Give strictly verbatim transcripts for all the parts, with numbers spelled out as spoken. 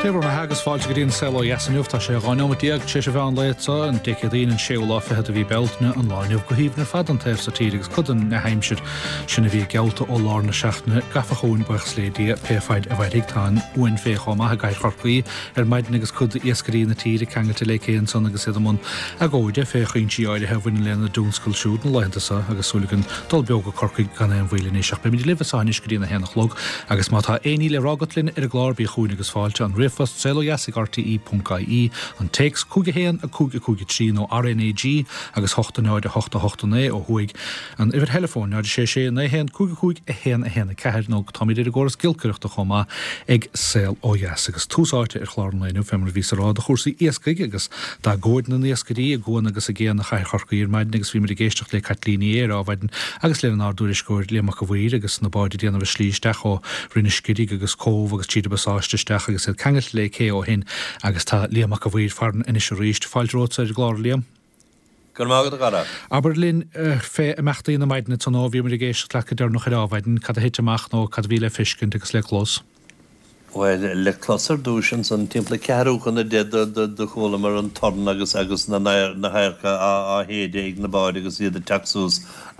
Clever na hagus fáilte go dtíon selo yasanniuh tá sé gáinómatíag sé sé bhean leitá an decadín an séolá fethe a bhí beltne an láineh go híomh na fad an taobh sa tírigus chudan na heimseir sinna bhí gealta ó lár na seachna gafachún buchs lédí péfáid a bhaidíagtáin uin fé chomá a gaiith chorcaí ar maidin agus chud iascarí na tíri cheangata le céan son agus iadamón a ggóide fé chuointí áide hebhain lena dúnscoil siúd na leintasa agus súlagan dul beag go corcaí gan an bhhuiilin seach be mí lifasáis go dtíana hénach log agus má tá éí le rágatlinn ar a glár bí chuún agus fáilte an rifast selo yasig R T E dot I E an takes cúga héan a cúga cúga trí nó R N A G agus hochta náide hochta hochta né ó huig an ifir telefón náide sé sé na héan cúga cúg a héan a héan a ceir nó Tommy idir góras gilcurachta chomá ag sel ó yas agus túsáite ar chláir na femar ví rá a chósaí iascaig agus dá góid na iascarí a gúin agus a géan na chair chorcaí ar maidin agus bhí mar géisteach le catlíní éar á bhaidin agus le an ardúris scóir léach a bhhuiir agus na báide déanamh slíisteach ó rinne scidig agus cóh agus tíad basáisteach agus cheangat le cé ó hin agus tá líamach a bhhuiir farin inis ríist fáilrót ar glár líam. Gur mágad a gara. Aber linn fé amachtaí na maidna tan ó bhí mar géist le dar nach ráhaidin cad a hitteach nó cad bhí le fiscin agus le clós. Well, le closar dúsin san timpla cearúchan a dead de chola mar an torn agus agus na haircha a héide ag na báid agus iad a taxús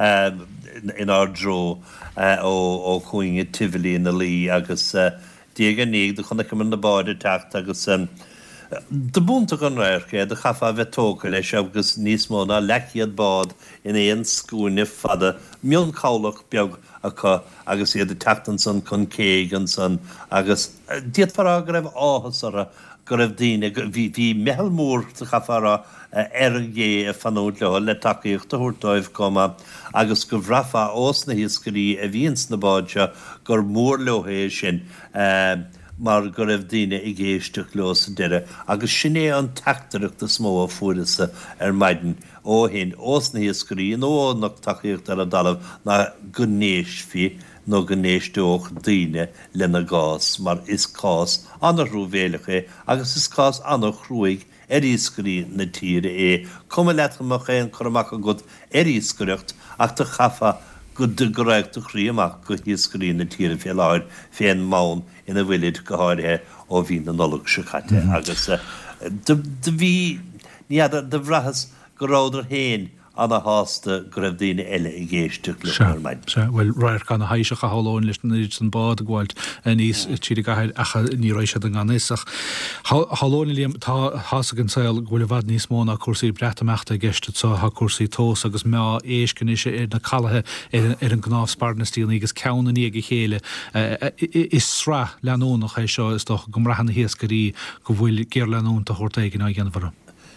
in ár dró ó chuinge Tivoli na lí agus Diega níg de chuna cymryd na báid tacht agus de búnta gan raircha de chafa bhetóca leis agus níos móna leciad bád in éon scúne fada mion cálach beag acu agus iad a tachtan san chun céig an san agus diad fará go raibh áhas ara go raibh daine bhí mehel mór de chafara ar dhé a fanúd le le takeíocht a thuirtáibh comma agus go bhrafa os na hiascarí a bhíons na báide gur mór lehééis sin mar go raibh daine i ggéisteach leos deire agus sinné an teachtarach de smó a fuirisa ar maidin ó hin os na hiascarí nó nach takeíocht ar a dalamh na gnéis fi nó gnéisteoch daine lena gás mar is cás anna rúvéalacha agus is cás anna chrúig eríscarí na tíre é cum leatramach éon chumach a god eríscareacht ach de chafa go de goreacht a chríamach go hiascarí na tíre fé láir féin mán ina bhfuilid go háirthe ó bhí na nolach se chatte agus de bhí níad de bhrachas go ráidir héin anna hásta go raibh daine eile i ggéisteach le maidin. Well, ráir gan na haiseach a háláin leis na iad san bád a gháilt níos tíad gair acha ní roiise an ganisach. Hálóin líam tá hásagan saoil ghfuil bhd níos móna cuasaí bretamachta geiste tá ha cuasaí tós agus meá éiscin is ar na calathe ar an gnáf sparnastíl agus ceanna ní ag chéile. Is sra leanúnach é seo is doch gomrahan na hiascarí go bhfuil géir leanúnta thuirtaigin á ghéanamhara.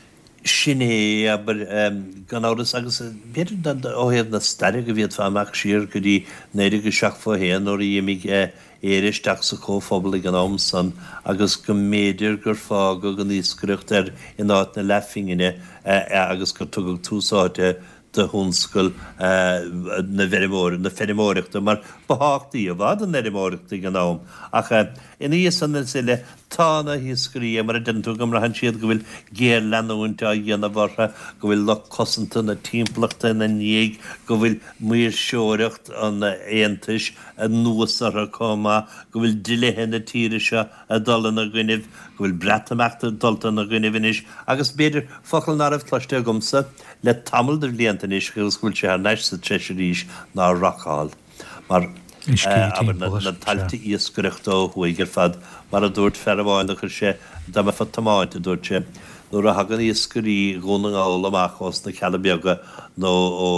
Sinné aber gan áras agus beidir óhéad na staire go bhíad fáach siar go dtí néidir go seach fá héan ó dhéimiigh éiristeach sa cóphobal gan am san agus go méidir gur fá go gan níoscrucht ar in áit na lefingine agus gur tugad túsáte de húnscoil na bherimóir na ferimóireachta mar baháchtaí a bhd an erimóireachta gan nám ach in íos an sile tána hiascarí mar a dentú gom rahan siad go bhfuil géir leanúnta a dhéanamh bhartha go bhfuil le cosanta na timplachta na níag go bhfuil muir seoireacht an éantais a nuas ar a comá go bhfuil dilethe na tíire se a dul na gcuineh go bhfuil bretamachta dulta na gcuinehis agus beidir focail náramh tlaiste a gomsa le tamil de bbliantanis agus bhfuil sé ar neis sa treisiríis ná racháil mar aber na talta íoscrucht ó huigur fad mar a dúirt fermháinna chu sé dá me fa tamáinte dúirt sé nuair a hagan íoscarí gúna ála amach os na cealabeaga nó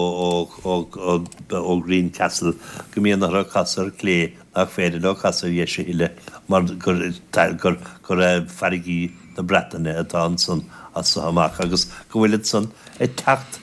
ó Green Castle go míon nach casar clé nach féidir ó casar dhéise ile mar gur gur farigí na Bretainine atá an san as amach agus go bhfuil san é tacht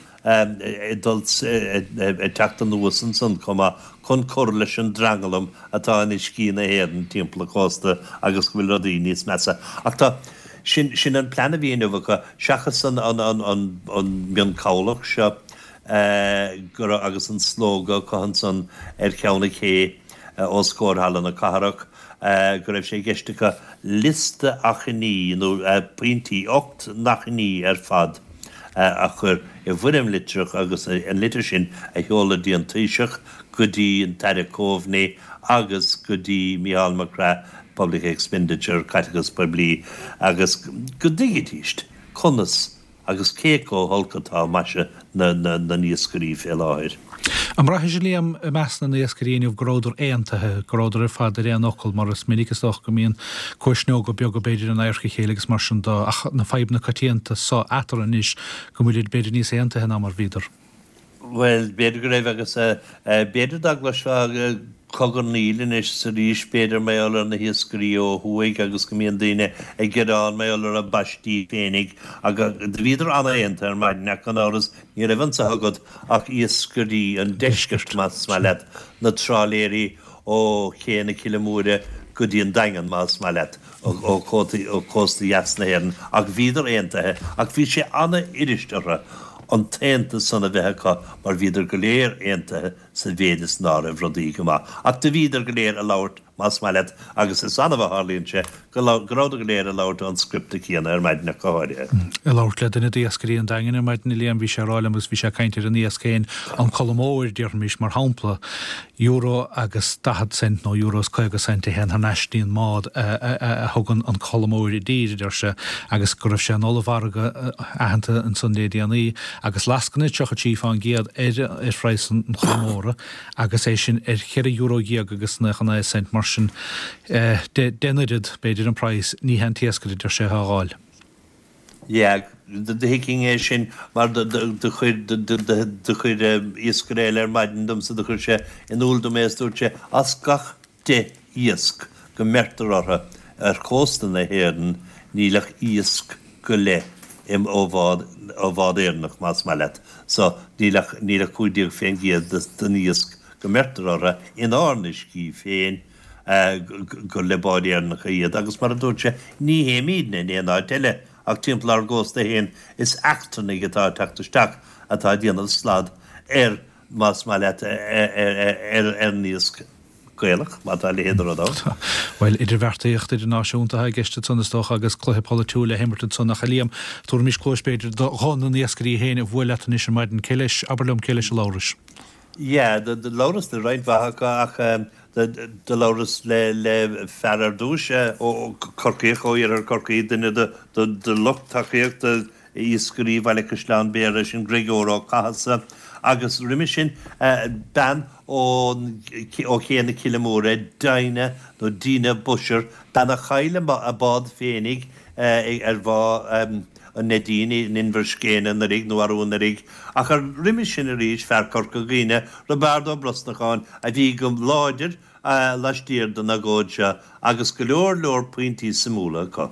techt an nuasan san comma chun cor leis an drangalam atá in cína héan timpla cósta agus go bhfuil rodí níos mesa. Ach tá sin an plana bhíonmh go seachas an mion cálaach seo gur agus an slóga chuhan san ar cheanna ché ó scórhallan na caharach go raibh sé geistecha liste achaní nó pointí ocht nachaní ar fad a chur i bhuiim litreach agus an litir sin a heola dí an tuiseach go dtí an teire cómhné agus go dtí Micheál Mac Rath public expenditure categories per bli agus go digitíist conas agus céco holcatá meise na na na níoscarí fé láir. Am raithis líam measna na níoscaríonh gróidir éantathe gróidir ar fad ar anocol mar is minigus doch go míon cuaisneog go beag go beidir an aircha chéalagus mar sin dá ach na feib na catíanta sá atar an is go muidir beidir níos éantathe ná mar víidir. Well, beidir go raibh agus beidir daglas cogur nílin is sa ríis beidir méallar na hioscarí ó thuaig agus go míon daine ag gurán méallar a baistí fénig agus víidir anna éanta ar maidin ach an áras ní raibhann sa agad ach hioscarí an deisceart más smailed na tráléirí ó chéna kilomúre go dtíon daingan más smailed ó cósta jasna héan ach víidir éantathe ach bhí sé anna iristeara an taanta sanna bheitcha mar víidir go léir éantathe sa bhéidir ná a bhrodí go má. Ach de víidir go léir a labhart más mailet agus is anna bh hálíonn sé go gráda go léir a labhart an scripta chéana ar maidin na cáide. I labhart le duna díoscarí an daingan ar maidin líam bhí sé ráil agus bhí sé caintear an níoscéin an colmóir dearmís mar hampla euro agus dahad cent nó euros coige cent hen an eistíon mád a thugann an colmóir i díidir se agus go raibh sé an olahharga ahananta an sundédaí agus lascanna teocha tíá an géad ar freis an chomóra agus é sin ar cheir euro géag agus na chana cent mar sin denid beidir an price ní hen tiascaid idir sé hágáil. Ja, de hiking é sin mar de chuir iscréil ar maidindum sa de chuir sé in úldum éúir sé as gach de íosc go mertar ortha ar cóstan na héan nílach íosc go le im ó bhád éarnach más mailet. So nílach nílach chuidíag féin géad den íosc go mertar ortha in áirnis cí féin go le báid éarnach a iad agus mar a dúirt sé ní hé mídna in éana teile ach timplar gósta héin is achtainnig atá teachtasteach atá díanamh slad ar más mailet ar níosc Gaelach, wat alle héidir adát. Well, idir vertaíocht idir náisiúnta ha geiste tunnastoch agus chluthe polúile Hamilton son nach Liam, túr mis clóspéidir do gána níoscarí héine bhfuil letan is maidin Keilis, Aberlum Keilis Lauris. Ja, de de Lauris de reinvacha ach de Lauris le le ferrar dúise ó corcaíoch ó ar corcaí duine de de luchtaíocht de íoscarí bhaile Crisleán Béire sin Gregóró Cahasa agus riimi sin ban ó chéanna kilomóra daine nó dína busir dan a chaile a bád fénig ar bhá an nedíine in inver scéine na rig nó arún na rig ach ar riimi sin a ríis fercorca gine Roberto Brosnacháin a bhí gom láidir leistíir don agóide agus go leor leor pointí samúla có.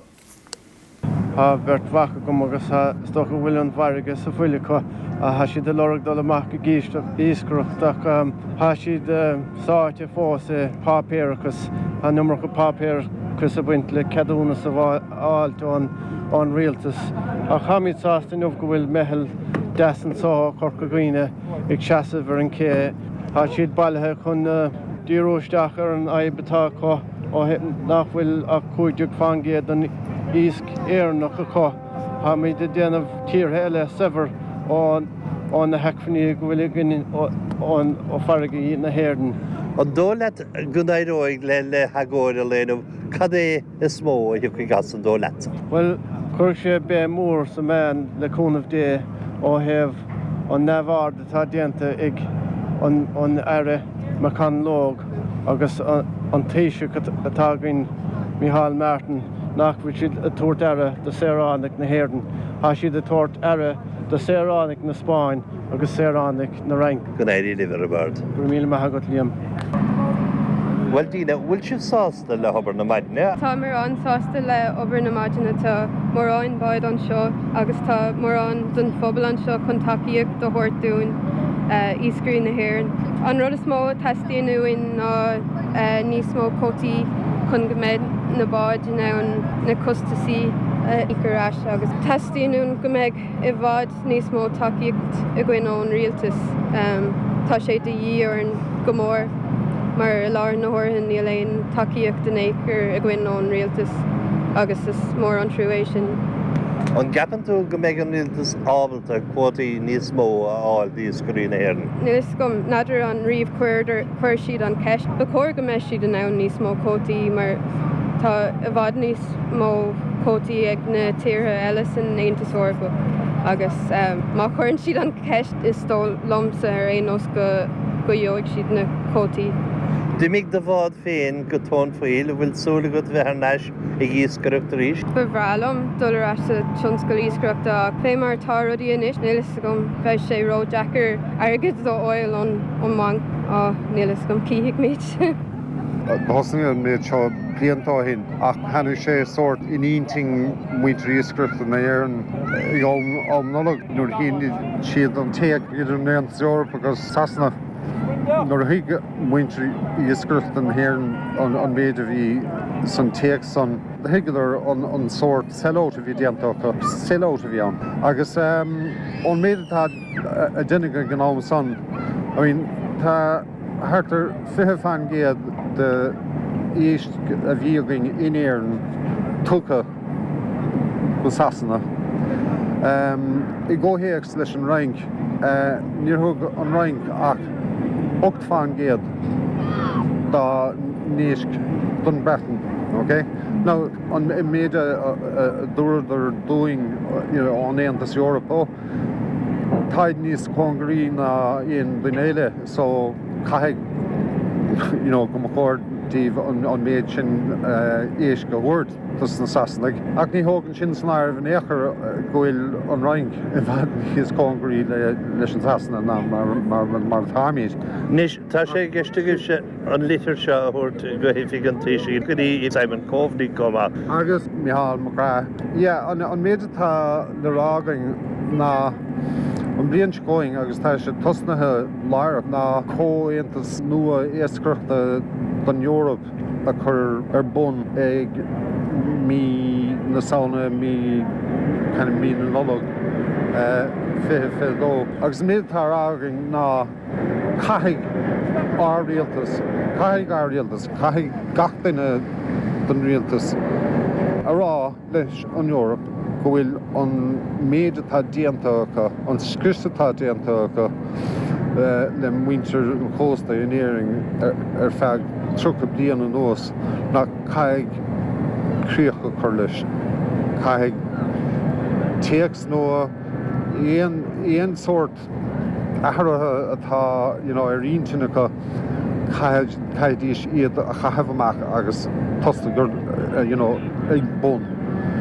Ha bert vacha gom agus stocha bhfuil an bharige sa bhuiile có a ha siad de lorg dul amach go gíisteach íscrochtach ha siad sáte fósa pápéirechas a numar go pápéirechas a buint le ceadúna sa bháilt an rialtas a chamid sásta nuh go bhfuil mehel deasan sá corca gine ag seasamh ar an cé ha siad bailthe chun díróisteach ar an aibetá có ó nach bhfuil a cúideach fangéad an ísc éarnach a có ha mí de déanamh tíortha eile sever on on the heckfni gwilligin on o fargi na herden. An dólet gunairóig le le hagóir a léanam cad é is mó a hiúcha gas an dólet? Well, chuir sé bé mór sa man le cúnamh dé ó heh an nehhar atá déanta ag an aire Macan Lóg agus an téise atá gin Micheál Martin nach bhfuil siad a tuairt aire de Saoránaigh na Héarden. Tá siad a tuairt aire de Saoránaigh na Spáin agus Saoránaigh na Rank. Go éirí liver a bird. Gur míle maithagat Liam. Well, Dina, bhfuil siad sásta le hobar na maidine? Tá mar an sásta le obair na maidine tá mórráin báid an seo agus tá mórrán don phobal an seo chun takeíocht do thuirtún íoscarí na Héarn. An rud is mó testíonú in ná níos mó cótaí chun go méid na báid na costasaí icarráis agus testíonún go méid i bhád níos mó takeíocht i gcuinón rialtas. Tá sé de dhí ar an go mór mar lár na hórthain ní léon takeíocht den éair i gcuinón rialtas agus is mór an trúéis sin. An gapan tú go méid an rialtas ábalta cuataí níos mó áil díoscarí na Héarn? Níos gom nadidir an riomh cuir siad an ceist. Ba chóir go meis siad an ann níos mó cótaí mar Tá a bhd níos mó cótaí ag na tíortha eile san Aontas Eorpa agus um, má chuann siad an ceist is dó lomsa ar é nos go go dheoigh siad na cótaí. Dimig de bhád féin go tón faoil bhfuil súla go bheith neis i gíoscaireachta ríis. Bhrealam dul ar as a tionscail íoscaireachta ach fé mar tá rudaí inis nílas gom bheith sé ró Jackar agad do oil an an mang á nílas gom cíhiigh míid. Bosnia méid seo bliantá hin ach hanna sé sort inínting muointrí íoscaireachta na éireann ag nolog nuair hín siad an téag idir na Aontas Eorpa agus Sasanna. Nor hiig muintri íoscaireachta an héireann an méid a bhí san téag san hiigear an sort selóta bhí déantacha selóta bhí an. Agus an méid atá a duine go gnáim san. I mean, tá hartar fiche fan géad de éist a bhíogain in éireann tucha go Sasanna. I ggóthaíocht leis an roinc, níor thug an roinc ach ocht fan géad da níosc don Breton, okay? Now, an méid a dúr they're doing, you know, on Aontas Eorpa, taid níos congarí na in den éile, so caithfidh, you know, go machord díobh an méid sin éis go bhord tas na Sasanna. Ach ní hógann sin san airh an éachar gohfuil an roinc i bheith níos congarí leis an Sasanna ná mar táimid. Nis, tá sé geisteigh se an litir se a thuirt go hiifigh an tíise go dtí i Simon Coveney comá. Agus Micheál Mac Rath. Yeah, an méid atá le rágain ná an blion going agus tá sé tosnathe láireach ná có-Aontas nua éascaireachta don Eorp a chur ar bun ag mí na saona mí kind of mí na nolog fiche fiche dó. Agus méid atá rágain ná caithfidh ár rialtas, caithfidh ár rialtas, caithfidh gach duine don rialtas a rá leis an Eorp go bhfuil an méid atá déantacha, an scrista atá déantacha le muintir an chósta in éiring ar feadh tríocha bliain an nós ná caithfidh críocha chur leis, caithfidh téacs nua éon sort athraithe atá, you know, ar iontuineacha caithfidh iad a chaitheamh amach agus tosta gur, you know, ag bun.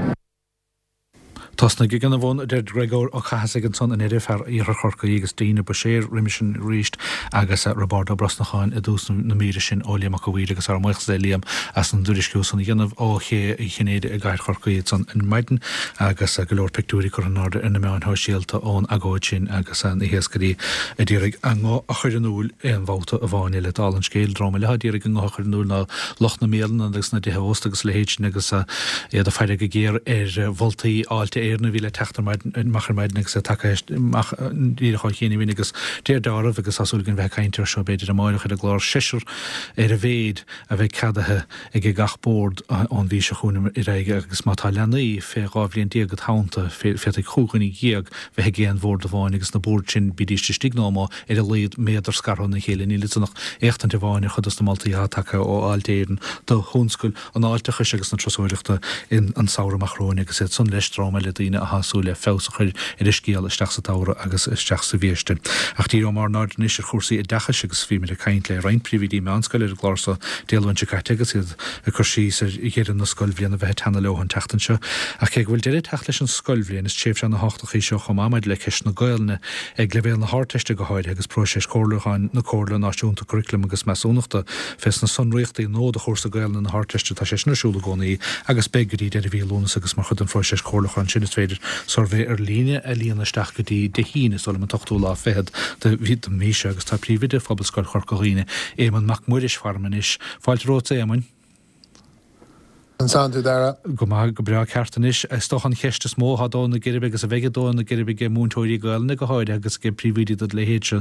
Tosna go gana bhn de Gregor ó chaasa an son in éidir fear ar chorca agus daine ba séir riimisin ríist agus a Roberto Brosnacháin i dús na míre sin óliam a gohíide agus ar muochs liam as an dúrisciú san dhéanamh ó ché i chinnéide a gaiir chorcaíad san in maidin agus a golóir pictúí chu an náda ina meán thoisialta ón agóid sin agus an ihéascarí a ddírig an ngá a chuir an úl an bhálta a bháine le dal an scéil drama le ddírig an ngá chuir an úl na loch na mélan agus na dthe agus le héit agus a iad a feide go géir ar bhultaí áilte éarna bhí le teachtar machar maidnig sa takeist díireá chéine vinigus déir dámh agus asúlgan bheith caiintear seo beidir a máireach a glár seisiir ar a bhéad a bheith cadaithe ag gachbord an bhí se chuúna i réige agus mátá leanaí fé gábhlíonn díagad hánta fé ag chuúganí géag bheith géan bhór do bháin agus na bord sin bidíiste stignáma ar a léad méidir scarhan na chéile ní litnach échttan te bháine chud na maltaí take ó áiltéiran do húnscoil an áiltecha agus na trosúireachta in an saoramachróin agus é sun leis ráma le daine a hasúile fésachuir ar is cíal isteach sa tára agus isteach sa bhíiste. Ach tí mar náid níos chósaí i dechas agus bhí mar a caiint le rein prívidí me anscoil ar glása déalhain se caiitegus iad a chusí i chéan na scoilbhlion a bheith tanna lehan teachtan seo. Ach ché bhfuil deidir teach leis an scoilbhlion is téobh se na háachtaí seo chomáid le ceis na gailne ag le bhéal na háteiste go háid agus próséis cóirlaáin na cóirla náisiúnta curriculum agus meúnachta fes na sonríochttaí nó a chósa gailna na háteiste tá sé nasúla gcónaí agus begarí de bhílúnas agus mar chud an fróiséis cóirlaáin sin is féidir sorvé ar líne a líanaisteach go dtí de híine sola man tochtú lá féad de ví an míise agus tá príomide fábalscoil chorcaíine éman mac muiris farman is fáilt róta éman. An santu dara. Go má go bra ceartan is stoch an cheiste smó hadó na geirbh agus a bheigedó na geirbh múntóirí gailna go háide agus go príomhíide le héite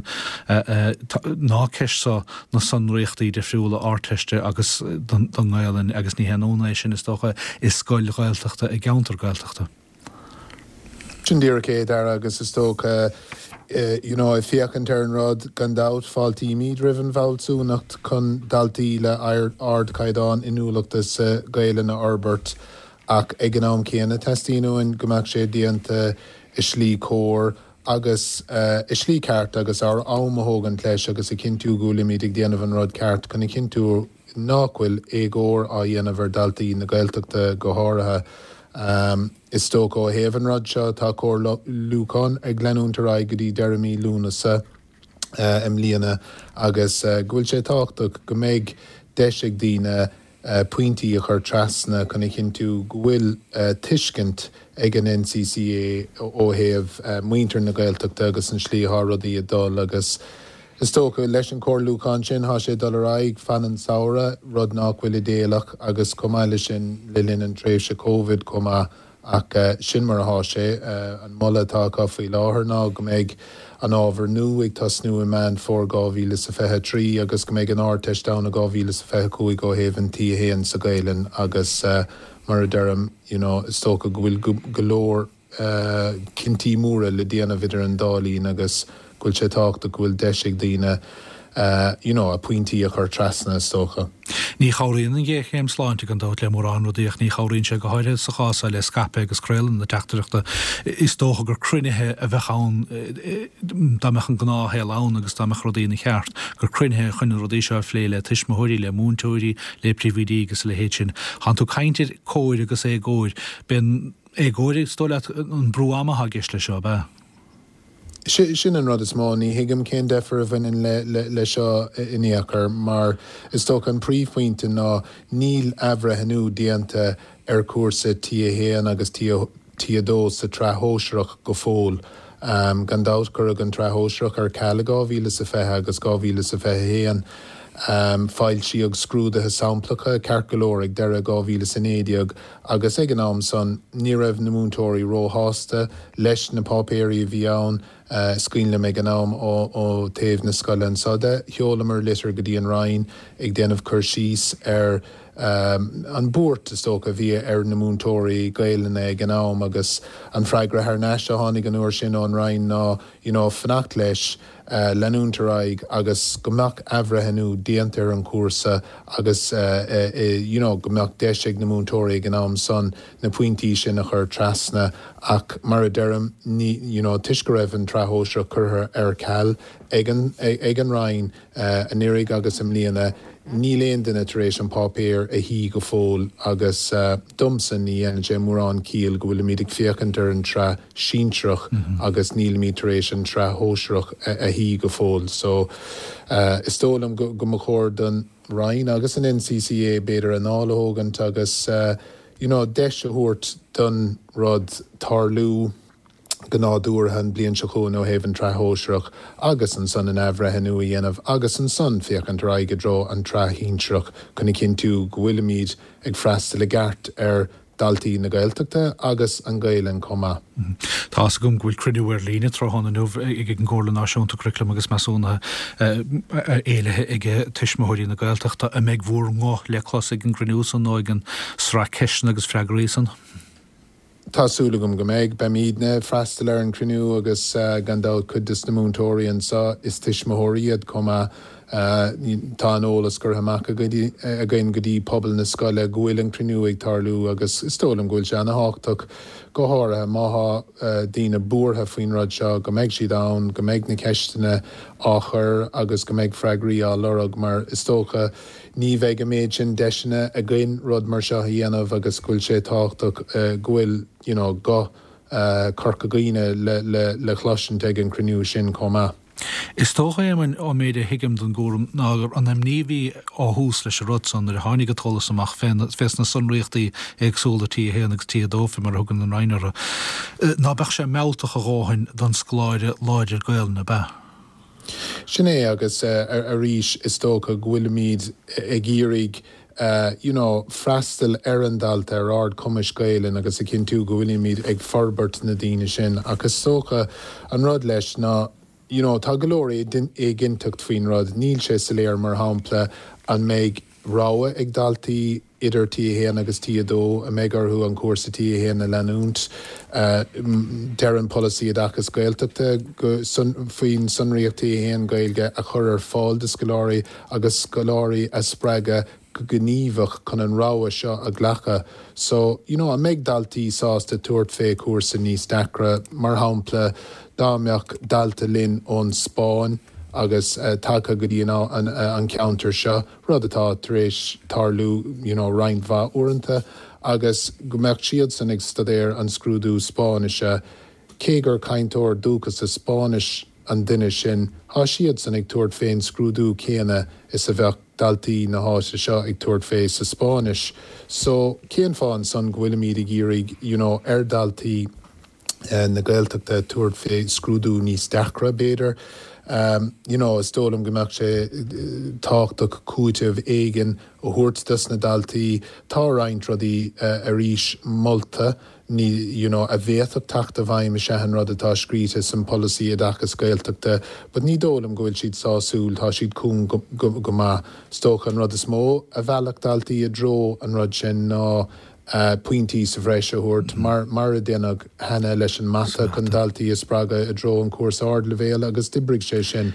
ná ceisá na sanríochttaí de friúla áteiste agus don gáilann agus ní henóna sin is stocha is scoil gailteachta i gceantar gailteachta. Sin díra cé dar agus is tócha Uh, you know, if fiach an turn rod gandát fáiltí míad riven bhilsúnacht chun daltaí le ard caiidán inúlachtas uh, gaile na Albert ach ag an am céanna testíúin gomach sé díanta i slí cór agus uh, i slí ceart agus ar ámathógan leis agus i cinú gúla míad ag déanamh an rod ceart chun i cinú náhfuil égóir á dhéanamh daltaí na gailteachta go háirithe. Um, is tóg ó héhan rod seo tá cór lúcán ag glenúntar aig go dtí Jeremy Lúnasa uh, im líana agus uh, gúil sé táchtach go méid deisig dína uh, pointí a chur trasna chun i cinú gúil uh, tuiscint ag an N C C A ó héamh uh, muinter na gailteachta agus an slíthá rudaí a dul agus is tócha leis an cór lúcán sin há sé dul aig fan an saora rud nachhfuil i déalach agus comáile sin le linn an tréimhse Covid comá ach uh, sin mar há sé uh, an molla tá faoi láthair ná go méid an ábhar nu ag tasnú i man for gámhíle sa fethe trí agus go méid an áirteis da na gámhíle sa fethe cúig go héhann tí héan sa gailen agus uh, mar a derm you know, is tócha go bhfuil golóir uh, cintí múra le déanana vidir an dálín agus gúil sé tácht a gúil deisig dína uh, you know, a pointí a chur trasna stócha. Ní chóiríonn an ggé chéim sláinte an dát le mór anrodíoch ní chóiríonn sé go háire sa chása le scape agus crealan na teachtarachta is tócha gur crunithe a bheitán dámeach an gná hé lán agus dámeach rodína cheart gur crunithe chun rodí seo flé le tuismothirí le múntóirí le prívidí agus le héit sin. Han tú caintir cóir agus é góir ben é góir stóile an brúama hageis le seo be. Sin an rud is má ní hiigem cén defar a bhain le, le, le seo iníachar mar is tó an príomhpointe ná níl abhra henú díanta ar cuasa tí a héan agus tí a dó sa trethóisireach go fól. Um, gandát gur an trethóisireach ar ceala gámhíle sa fethe agus gámhíle sa fethe héan. Um, fáil siag scrúdathe samplacha cearcolóric deire gámhíle san éideag agus ag an am san ní raibh na múntóirí róthásta leis na pápéirí a bhí ann uh, scríonla me an am ó, ó taobh na scoileann so de cheolamar litir go dtí an rainn ag déanamh chur síos ar um, an búirt is tócha bhí ar na múntóirí gaileanna ag an am agus an freigra ar neis a tháinig an uair sin an rainn ná you know, fanacht leis Uh, lenúntar aig agus gomach abhra henú díantar an cuasa agus uh, uh, uh, you know, gomach deisig na múntóirí gan am son na pointí sin a chur trasna ach mar a derm ní you know, tuisce raibh an trethóisire curtha ar ceall ag an, ag, ag an rainn uh, an irig agus im líana ní léon den iteréis an pápéir a hí go fól agus uh, dumsan ní an sé mórán cíal go bhfuil mídig fiacantar an tre síntrach mm-hmm. agus níl mítaréis an tre hóisireach a, a hí go fól. So uh, is tólam go, go mo chóir den rainn agus an N C C A beidir an álathógant agus uh, you know, deis a thuairt don rud tarlú gnáúrthan blion se chuún ó héhann trethóisireach agus an son an abhra henú a dhéanamh agus an son fiach an raig go dro an trethínseach chun i cinú go bhfuil míad ag freistal le gceart ar daltaí na gailteachta agus an gailen comma. Mm. Tá gom bhfuil cruinniúir lína trohanna nuh ag an ggóla náisiúnta curriculum agus measúna éilethe ag tuismothirí na gailteachta a méid bhór ngá le chlós ag an cruinniú san nó ag an srá ceisna agus freagarísan. Tásúlagum go méid be míadne freistal ar an cruinniú agus uh, gandát chudas na múntóirí an sa is tuismothiríad comma uh, tá an ólas gur haach a gin go dtí pobl na scoile ghuiil an cruinniú ag tarlú agus is tólam gúil se na háchtach go háirithe mátha uh, dína búrtha faoin rud seo go méid siad ann go méid na ceistena áchar agus go méid freagarí á lorug mar is tócha ní bheith go méid sin deisina a gin rud mar seo dhéanamh agus gúil sé táchtach uh, ghuiil you know, go uh, corcagine le, le, le chláisiint ag an cruinniú sin comma. Is tócha éman ó méid a hiigim don gúrum nágur an am níhí á hús leis a rudson ar hánig atólas amach fes na sunríochtaí agsúlatí héanagus tí a dófa mar thugann an reinara. Ná bech sé mealltach a ráhain don scláide láidir gailna be. Sin é agus uh, ar a ríis is tócha ghuiil míad ag írig Uh, you know, freistal ar an dalta ar ard cumis gailin agus a cinú go bhfuil míad ag forbert na daine sin agus tócha an rud leis ná you know, tá golóirí é ginteacht faoin rud níl sé sa léir mar hámpla an méid ráha ag daltaí idir tí héana agus tíadó a mégarthú an cuasa tí héana leúnt dear an policy adachas gailteachta go faoin sunríochttaí héan gailge a chur ar fáil de scoláirí agus scoláirí a spreige go gníomhach chun an ráha seo a ghlacha. So, you know, a méid daltaí sásta tuairt fé cuasa níos dacra mar hampla dámeach dalta linn ón Spáin agus uh, take go dtíana an, uh, an counter seo rud atá trééis tarlú you know, reinmhá uanta agus go meach siad san ag stadéir an scrúdú Spáinise cé gur caintóir dúchas a Spáinis an duine sin há siad san ag tuairt féin scrúdú céine is a bheith daltaí na háise seo ag tuairt fé sa Spáinis. So céan fáin san gohfuil míad géirig you know, ar daltaí uh, na gailteachta tuairt fé scrúdú níos dacra béidir. Um, you know, is dólam gomach sé táchtach cúiteh éigen ó thuirtas na daltaí tá roinnt rudaí uh, a ríis molta ní you know, a bhéadach tacht a bhaim a sehan rud atá scríte san policy a dachas gailteachta, but ní dólam gohfuil siad sásúil tá siad cún go, go, go má stócha an rud is mó a bhealach daltaí a dro an rud sin ná Uh, pointí sa bhreis a thuirt mar, mar a déanaag hena leis an mata chun daltaí a sppraga a dro an cuas ard le bhéal agus dibrig sé sin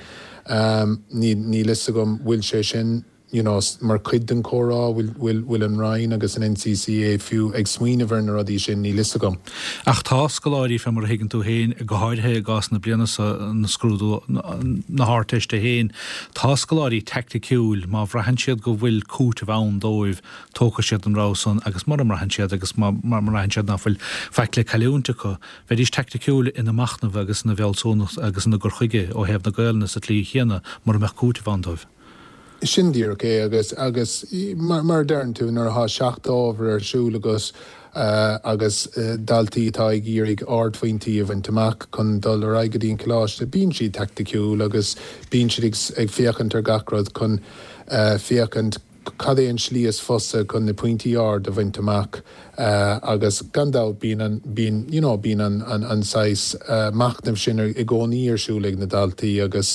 um, ní, ní lisa gom bhfuil sé sin you know, mar cuid den chorá bhfuil an Ryan agus an N C C A fiú ag smuoinehar na rudí sin ní lisa gom. Ach tá scoláirí fe mar higann tú héin go háirthe gas na bliana na scrúdú na háirteiste héin. Tá scoláirí tacticúil má bhrahan siad go bhfuil cút a bhain dóibh tócha siad an rásan agus mar am rahan siad agus mar rahan siad na bhfuil feic le caliúntacha. Bheith is tacticúil ina machnamh agus na bhealsónach agus na gurchuige ó hebh na gailna sa tlí chéana mar meach cút a bhain dóibh. Sindír okay, agus agus mar, mar dern tú nar há seacht ábhar ar siúil agus uh, agus uh, daltaí tá ag írig ardhaointí a bhaint amach chun dul ar aigedaíon cláiste bíonn siad tacticúil agus bíonn siad ag féachant ar gacrad chun uh, féachant cad éon slíos fosa chun na pointí ard a bhaint amach uh, agus gandá bíon an bíon you know, bíon an an an sais uh, machnamh sin i gcónaí ar siúlaigh na daltaí agus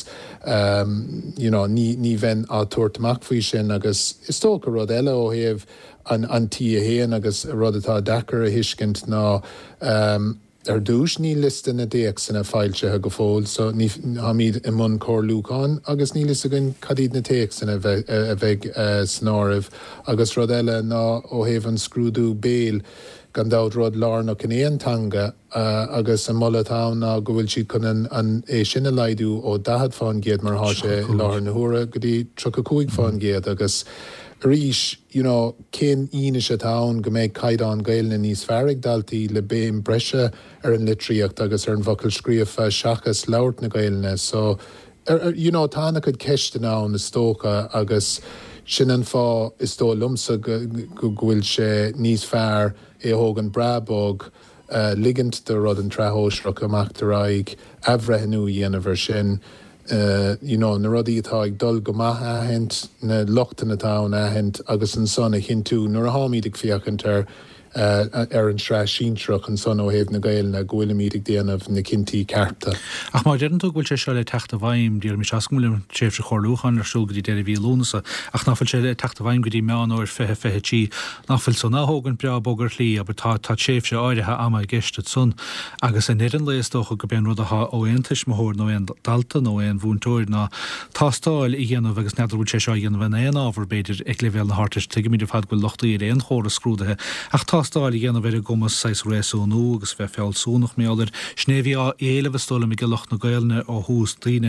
um, you know, ní ní bhain á tuairt amach faoi sin agus is tócha rud eile ó thaobh an an tí a héan agus rud atá dachar a thuiscint ná um, ar dúis ní lista na déag sanna fáilte go fóil, so ní ha míad i mun cór lúcán, agus ní lista gon cadíd na téag sanna a bheith uh, snáibh, agus rud eile ná ó thaobh an scrúdú béal gan dád rud lárnach in éontanga uh, agus an mollatá ná go bhfuil siad chun an, an é sinna leidú ó dahad fáin géad mar há sé lár na thura go dtí tro a cúig fáin géad agus ríis, you know, cén íne se tán go méid caiidán gailna níos fearrig daltaí le béim breise ar an litríocht agus ar an bhacail scríomh seachas labhairt na gailna. So, er, er, you know, tána chud ceiste ná na stócha agus sin an fá is tó lumsa go bhfuil sé níos fearr é thógan brabóg uh, ligint de rud an trethóisreach amach de raig abhreithnú dhéanamhar sin. Uh, you know, na rudí atá ag dul go maith ahent, na lochtan atá ahent agus an son a chinú nuair a hámíad ag fiachant ar uh, ar an srá síntrach an son ó héobh na gailna gohfuil míad ag déanamh na cinntií carta. Ach má dearan tú bhfuil sé seo le teachta bhaim díar mis ascmúlim séh se chorlúchan ar siúl go dtí deir bhí lúnasa ach náfuil sé le teachta bhaim go dtí meán óir fethe fethe tí náfuil son náthógan breá bogar lí aber tá tá séh se áirithe ama gceiste sun agus in éan léastócha go ben rud atá ó aontais móthir nó éon dalta nó éon bhúntóir ná tá stáil i dhéanamh agus neidir bhfuil sé seo dhéanamh éon ábhar beidir ag le bhéal na háirteis tuige míidir fad go lochtaí ar éon chóra scrúdathe ach tá stáil i dhéanamh ar gomas seis réasúnú agus bheith feallsúnach méáidir snéhí á éileh stola me gelocht na gailne ó hús tíine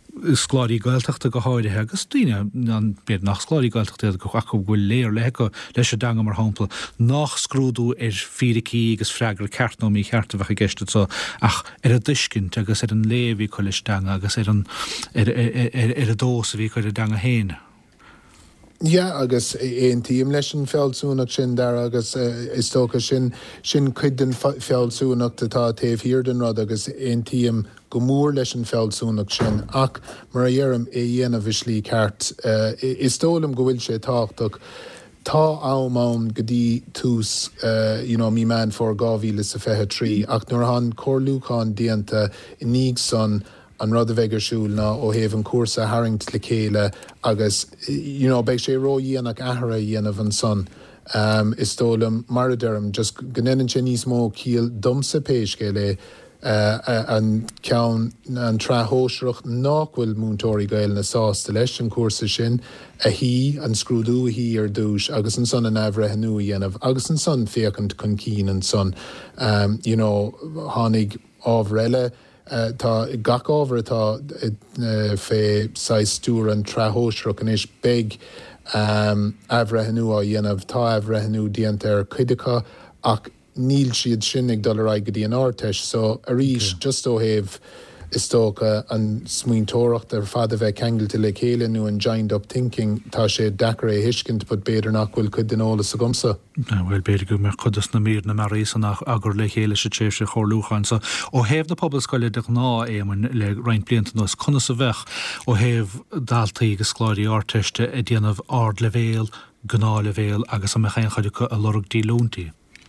skláí gailteachta go háirithe agus tíine an bead nach skláí gailteachta go chaú bhfuil léir lecha leis a danga mar hampla nach scrúdú ar fíricí agus freigra ceartná í cheartta bhecha geiste so ach ar a duiscint agus ar an léhí chu leis danga agus ar an ar a dós a bhí chuir a danga héin. Ja, agus éon tíim leis an feallsúnach sin dar agus uh, is tócha sin sin cuid den feallsúnach atá taobh hir den rud agus éon tíim go mór leis an feallsúnach sin ach mar a dhearm é dhéanamh slí ceart uh, is tólam go bhfuil sé táchtach tá ámán go dtí tús uh, you know, mí man for gáhíle sa fethe trí ach nuair an cóirlúcháin déanta i níag son an rud a bheigursúil ná ó héh an cuasa haingt le chéile agus you know, beidh sé ró dhéanach ahra dhéanamh an son. Um, is tólam marderm just gannn sé níos mó cíal dumsa péisce le uh, uh, an ceann an trethóisireach náhfuil múntóirí gail na sásta leis an cuasa sin a hí an scrúdú hí ar dúis agus an son an ehre nu dhéanamh agus an son fécant chun cín an son um, you know, tháinig ábhreile uh, tá gach ábhar tá uh, fé saistúr an trethóisireach an is big Um, Avrehanú a dhéanamh tá Avrehanú díanta ar chuidecha ach níl siad sin ag dul raig go dtí an áirteis, so a rís okay. Just ó héh is tócha an smuointóireacht ar fad a bheith ceangailte le chéile nó an joined up thinking tá sé dachar é hiiscint bud beidir nachhfuil chud den ólas a gomsa. Bhfuil beidir go mar chudas na mír na mar rééis nach agur le chéile sé tréh sé chorlúchan sa ó héh na poblscoile de ná éman le rein blianta nos chuna sa bheith ó héh daltaí go skláirí áirteiste a déanamh ard levéil, gná levéil agus a mechéin chuidecha a lorug dí lúntaí.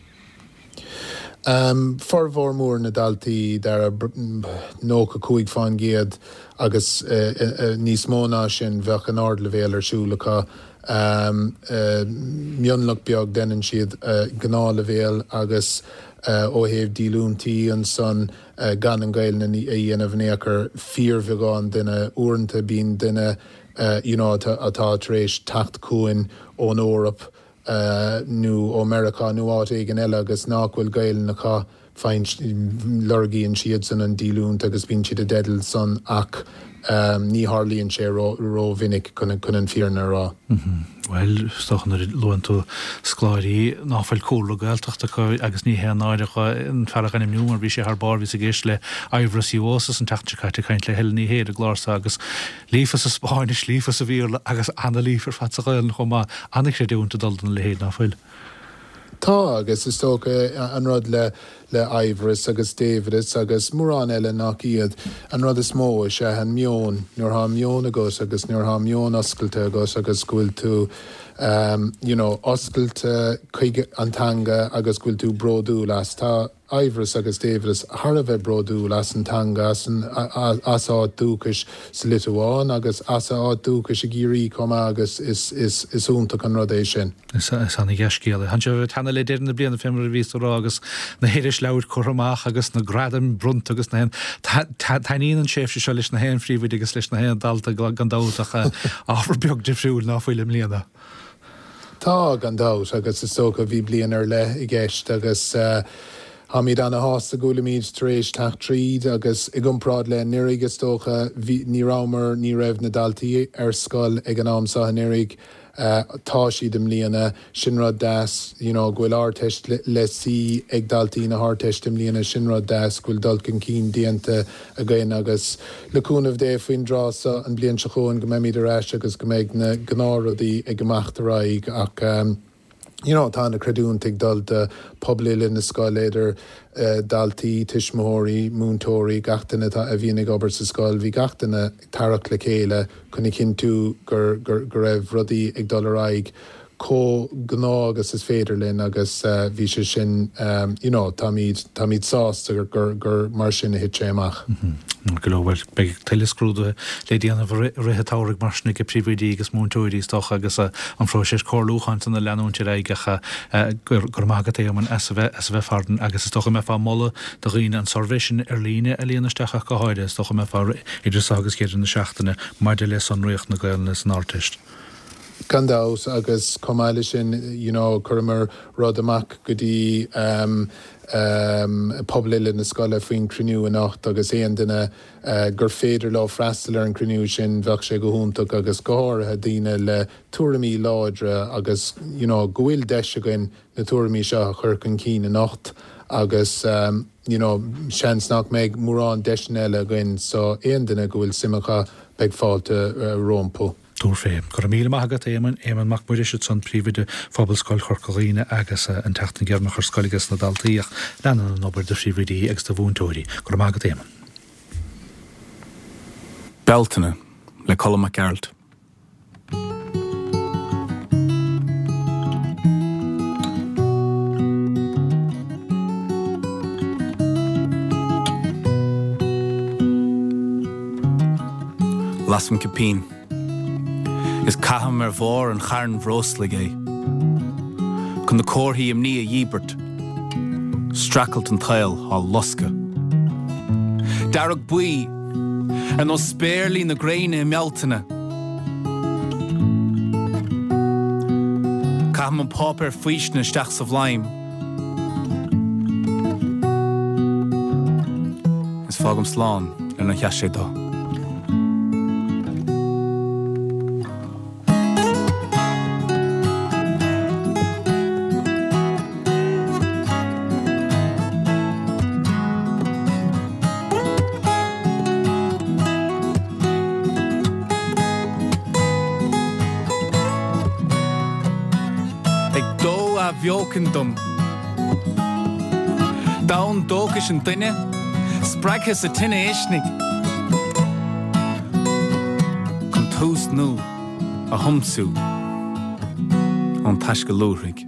Um, Formhór mór na daltaí dar a nó go cúig fáin géad agus uh, uh, níos móna sin bheith an ard levéil arsúlacha um, uh, mionlach beag denan siad uh, gná levéil agus uh, ó héh dílúntaí an son uh, gan an gail na dhéanamh néachar fíor bheagán duine uanta bín duine uh, you know, atá trééis tacht cuain ón Eorp Uh, nu America nu áit éigen eile agus nachhfuil gail na cá féin lurgaíonn siad san an dílúnt agus bíonn siad a dedal san ach um, ní hárlíonn sé ró vinnic chun an fíorna rá. Mm-hmm. Well, stochan ar luan tú skláirí náfuil cóla gailteachta agus ní héan áidecha an ferach an imniú mar bhí sé th bar bhí a géis le aibhras íosas an teachtachaite chaint le heilní héad a glása agus lífas a Spáinis lífas a bhír agus anna lífar fatsa gail chumá annig sé dúnta daldan le héad náfuil. Tá agus is tócha an rud le le Ivras agus Davidas agus mórrán eile nach iad an rud is mó sé an mion nuair ha mion agus agus nuair ha mion oscailte agus agus gúil tú um, you know, oscailte chuige antanga agus gúil tú brodú las tá Ivras agus Davidas har a bheith brodú las antanga as as á dúchas sa Litúáin agus as á dúchas a géirí comá agus is is is únta an rudéis sin. Is anna gceiscéala. Han se tanna le déir na blianana fémara vísrá agus na héidir leabhar chomach agus na gradam brunt agus na hen taíon séf se leis na hen fríomhid agus leis na hen dalta gandáach áfar beag difriúil náfuil im líana. Tá gandát agus is tócha bhí blian ar le i gceist agus uh, ha míad anna hásta gúla míid trééis teach tríd agus i gcomprád le nirigus tócha ní rámar ní raibh na daltaí ar scoil ag an am sa nirig uh, tá siad im líana sinrad das you know, gúil áirteist le, le sí ag daltaí na háirteist im líana sinrad das gúil dulcin cín díanta a gcain agus leúnmh dé faoin drása an blion se chun go méid aráis agus go méid na gnáradí ag gomaachtaráig ach um, you know, tá na creúntaigh dul de poblile na scoiléidir uh, daltaí, tiismóirí, múntóirí, gatainna a bhíonnig obair sa scoil, bhí gatainna tarach le chéile chuna cinn tú gur, gur, gur raibh rudaí ag dul aráig có gná agus is féidir linn agus uh, bhí sé sin um, you know, tá míad tá míad sásta gur, gur, gur mar sin a hit sé amach. Go bhfuil be telescrúda le díanamh réthetáraigh marsnig go príomhidí agus múntóirí stocha agus an frá sé cóirlúchan sanna leanúnte réigecha gur mágad é an S bheith fardan agus is stocha me fá molla do riine an sarvisin ar líne a líanaisteach go háide is stocha me fá idir agus céidir na seachtainna mar de le an riocht na gailna san áirteist. Gandás agus comáile sin you know, chumar rud amach go dtí um, um, poblile na scoile faoin cruniú a nacht agus éon duine uh, gur féidir lá freistal ar an cruniú sin bheadh sé go húntaach agus gáirtha daoine le tuairimí láidre agus you know, go bhfuil deise againn na tuairimí seo chur an cí a nacht agus um, you know, seans nach méid mórrán deisen eile againn so éon duine go bhfuil simacha beag fáilte uh, rómpu. Dúr fé. Gur míle maigad éman éman mac muiriisiid san príomhide fábalscoil chorcaíine agus an teachtain gearmach chu scoiligus na daltaíach leanan an obair de príomhidí agus do bhúntóirí. Gur maigad éman. Beltainna le Colm Mac Gerald. lasm capín. Is caham ar bhór an charn bhróslig é. Cun na córthaí am ní a dhíbert. Stracalt an tail há losca. Darag bui an ó spéirlí na gréine i mealtaine. Caham an páp ar faoisne isteach sa bhlaim. Is fágam slán ar na cheise dó. Bheocandum. Down dóchas an duine, spragchas a tinne éisnig. Con tús nó a thumsú an taisce lúthraigh.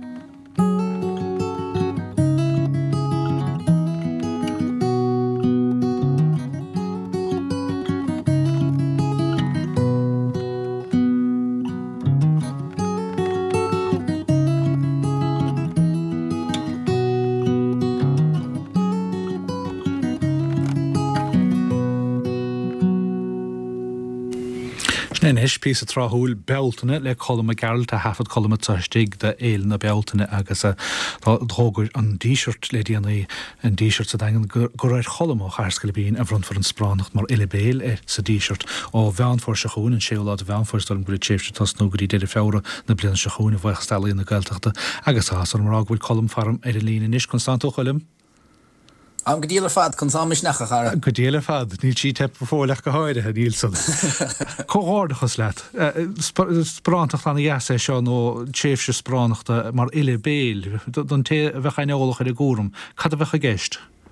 Inis pí a tráthúil beltainine le colm a gearlt a hafad colm a taistig de éil na beltainine agus a drógur an dísirt le díanaí an dísirt sa dagan gur rair cholam ó charscail bíon a bhrun for an spránacht mar ile béil é sa dísirt ó bhean for se chuún an séolá a bhean forstal go téifse tas nó gurí deidir féra na blian se chuún a bhaich stelaí na gailteachta agus hasar mar ághfuil colm farm ar a lína inis Constanto Chulim. Am godíle fad chun sámis nach chara. Godíle fad, níl sí tep fórlach go háirithe nílson. Cóárdachas leat. Sprántach lena dheasa seo nó tréifse spránachta mar ile béil, don té bhecha neolach ar a gúrum. Cad a bhecha gist?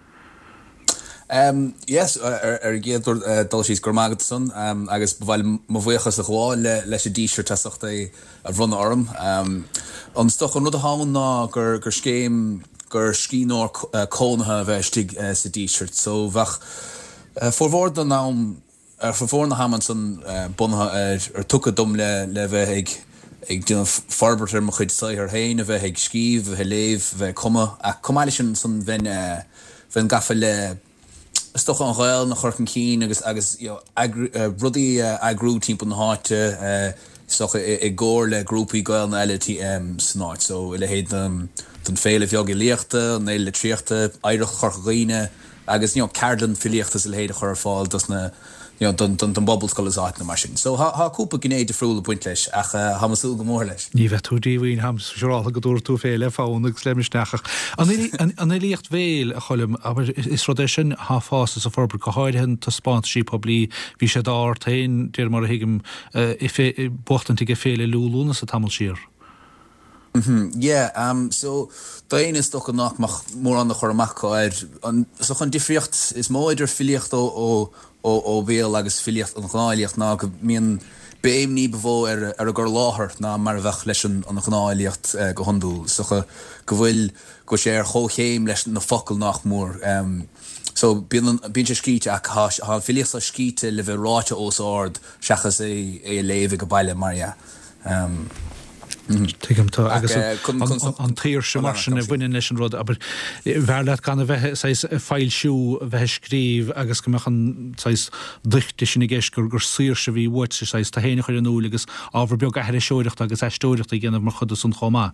Um, yes, ar er, géadúr uh, dul síos gormagad son, um, agus bhfuil mo bhuiachas a chháil le, leis a dísir tasachta a bhrun orm. Um, an stoch an rud a háin ná gur, gur scéim gur scíór cónathe bheith stig sa dísirt. So bheach forhór an nám ar forhór na haman san bunathe ar ar tucha dom le le bheith ag ag dúna farbertar mo chuid sa ar hain a bheith ag scíb, bheith léh, bheith cuma a cumáile sin san bhein bhein gafa le stoch an ghail na chorcan cín agus agus you know, agru, uh, rudí uh, agrú timp na háte uh, stoch i ggóir le grúpaí gail na eile um, snáit. So ile héad um, den féle bheag i léachta, na le tríochta, éireach chorchaghine, agus you know, cardan filiachtas le héad a chur fáil dus na you know, don, don, don bubbles go is áit na mar sin. So ha, ha cúpa gnéad de friúla buint leis, ach uh, ha masúl go mór leis. Ní bheith tú díhín hams serála go dúir tú féile fáin agus lemisneachach. An é líocht bhéil a cholim, aber is rodé sin há fásas a forbr go háidhen tá spántí poblí hí sé dár tain déir mar a hiigim bochtantig a féile lúlúna sa tamil sír. Mm-hmm. Yeah, um, so dain is toch nach mag mór an chor amach er so chun difriocht is móidir filiocht ó ó ó ó béal agus filiocht an gnáiliocht ná go mion béim ní bevó ar ar a gur láthair ná mar bheith leis an gnáiliocht uh, go hundú so go go bhfuil go sé ar chóchéim leis na focail nach mór. Um, so bíon bíon sé scíte ach há filiocht sa scíte le bheith ráite os ard seachas é é léomh go baile Maria. Um, Tuigim tá agus an tíir sem mar sin a bhuiine leis an rud, aber bhar leat gan a bheith fáil siú bheith scríb agus go mechan duchta sin i gceist gur gur sír se bhí bhuiit sa tá héine chuir an úla agus ábhar beag aithir seoireachta agus eistóireachta ggéanamh mar chud san chomá.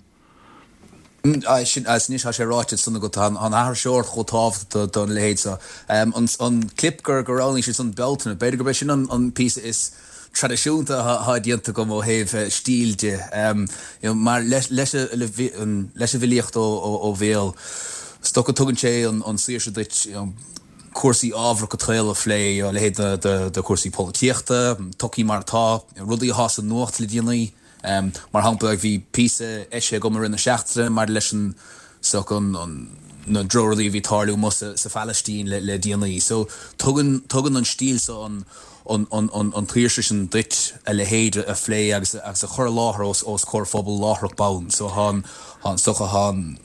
sin as níos sé ráite sanna go an an athir seoir chotáh don lehéid sa. Um, an clip gur gur ráling sin san beltainna, beidir go bheith sin an písa is tradiisiúnta ha dianta go ó héh stílte um, you know, mar leis leis a bhilíocht ó bhéal sto a tugann sé an síir se dit cuasaí ábhar go tréil a phlé le héad de cuasaí políochta, toí martá, rudaí a has an nuacht le díanaí, um, mar hangpa ag bhí písa eise go mar ina seachtra mar leis an so an na droirí bhí tarlú mu sa Palestín le, le díanaí. So tugann tugann an stíl sa an on on on on tíirse sin dit a le héad a phlé agus agus a chur láthir os os chur phobal láthreach baun. So han han socha han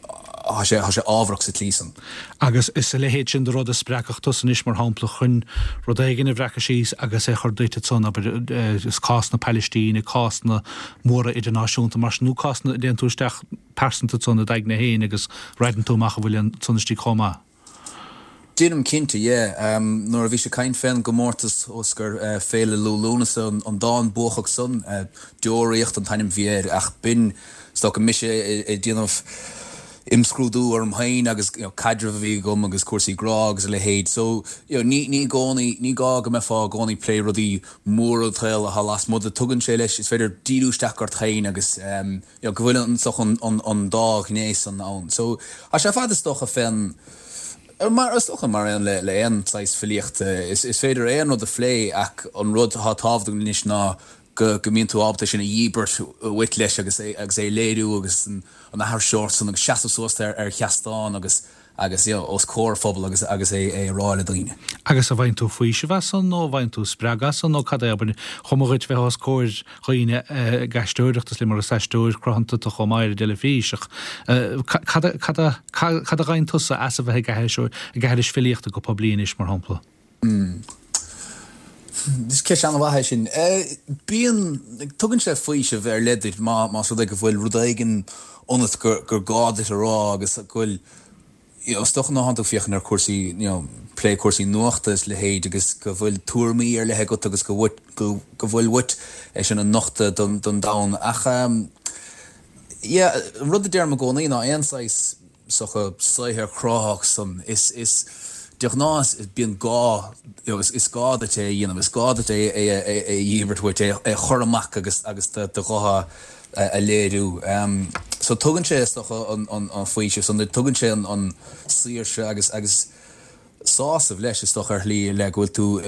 sé sé ábhrach sa tlísan. Agus is a lehéid sin de rud a sprecach tusan is mar hápla chun rud éigen a bhreacha síos agus é chuir duite son aber is cás na Palestín, cás na móra idirnáisiúnta mar nó cás na déon túisteach persanta son a daag na héin agus reidan túach a bhfuil an tunnistí chomá. Dínam cinnte, é, um, nuair a bhí sé cain féin go mórtas oscar uh, féile lúlúnas an, an dáin buachach son, uh, deoríocht an tainim bhéir ach bin sto go mise i dtíanamh imscrúdú ar an hain agus you know, cadra bhí gom agus cuasaí grá agus le héad. So you know, ní ní gánaí ní gá go me fá gánaí play rudí mór trail a halas mud a tugann sé leis is féidir díústeach ar tain agus um, you know, go bhfuil an soch an, an, an dá gnééis an ann. So a sé fad is stocha féin maar is toch maar een le le een sais verlicht uh, is is verder een of de vlei ach on rod hat half niet na gemeen toe op in een jebert witles agus agus e ledu agus an haar shorts an chasse soos er er gastaan agus agus ja os core fobal agus agus e e ráile dine. Agus a bhain tú faoise bhesan nó bhain tú spregasan nó cad éban chomorit bheith os cóir chuoine gasúireachtas le mar a seistúir crohananta a chomáir de le fíiseach. Cad a gain tusa as a bheith gahéisiú gairis filíochta go poblíon is mar hampla. Dis ce an bhathe sin. Bíon tugann sé faoise bheith leidir má má so go bhfuil rudaigen onat gur gur gáid ará agus goil Ja, stoch na hand fioch ar cuasaí, you know, play cuasaí nuachtas le héid agus go bhfuil túrmaí ar le hegat agus go bhfuil go go bhfuil wit é sin an nachta don don dain ach um, yeah, rud a déir me gcónaí ná aonáis socha saithir chráthach san is is deach nás is bíon gá you know, is is gá dat é dhéanam is gá dat é é é dhíbert wit é é choramach agus agus de de gátha a léirú. Um, so tugann sé stocha an an an faoise son tugann sé an an síirse agus agus sásamh leis is stocha ar lí le bhfuil tú